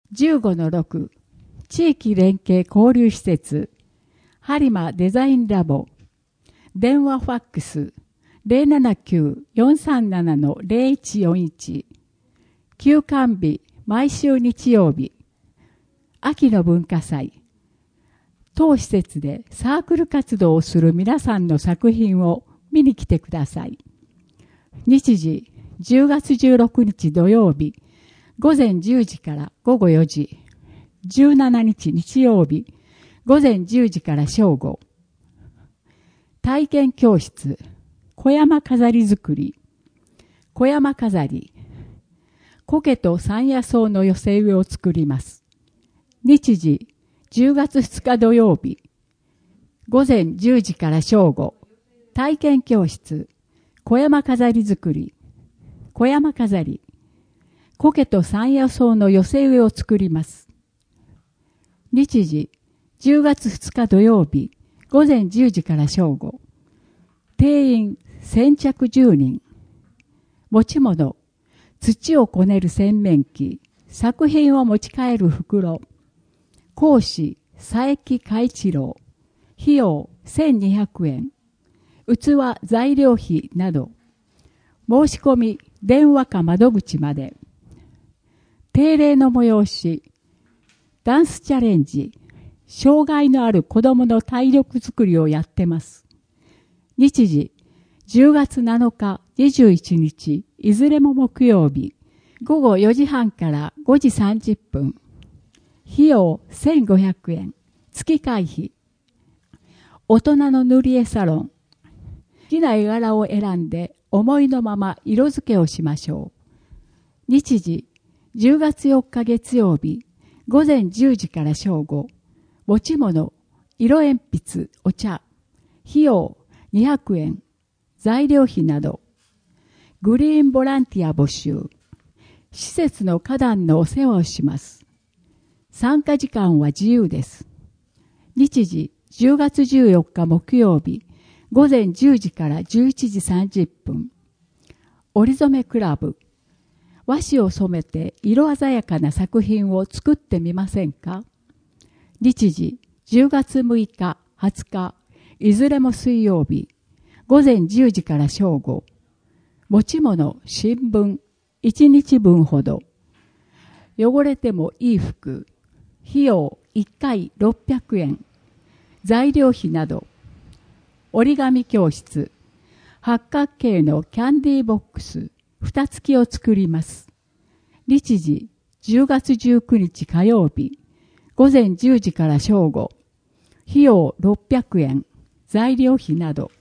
15-6 地域連携交流施設播磨デザインラボ電話ファックス 079-437-0141 休館日毎週日曜日秋の文化祭当施設でサークル活動をする皆さんの作品を見に来てください。日時10月16日土曜日午前10時から午後4時17日日曜日午前10時から正午体験教室小山飾り作り小山飾り苔と山野草の寄せ植えを作ります。日時10月2日土曜日午前10時から正午体験教室小山飾り作り小山飾り苔と山野草の寄せ植えを作ります。日時10月2日土曜日午前10時から正午定員先着10人持ち物土をこねる洗面器作品を持ち帰る袋講師佐伯海一郎費用1200円器材料費など申し込み電話か窓口まで定例の催しダンスチャレンジ障害のある子どもの体力づくりをやってます。日時10月7日21日いずれも木曜日午後4時半から5時30分費用1500円月会費大人の塗り絵サロン好きな絵柄を選んで思いのまま色付けをしましょう。日時10月4日月曜日午前10時から正午持ち物色鉛筆お茶費用200円材料費などグリーンボランティア募集施設の花壇のお世話をします。参加時間は自由です。日時10月14日木曜日午前10時から11時30分織染クラブ和紙を染めて色鮮やかな作品を作ってみませんか。日時10月6日20日いずれも水曜日午前10時から正午持ち物新聞1日分ほど汚れてもいい服費用1回600円材料費など折り紙教室八角形のキャンディーボックス蓋付きを作ります。日時10月19日火曜日午前10時から正午費用600円材料費など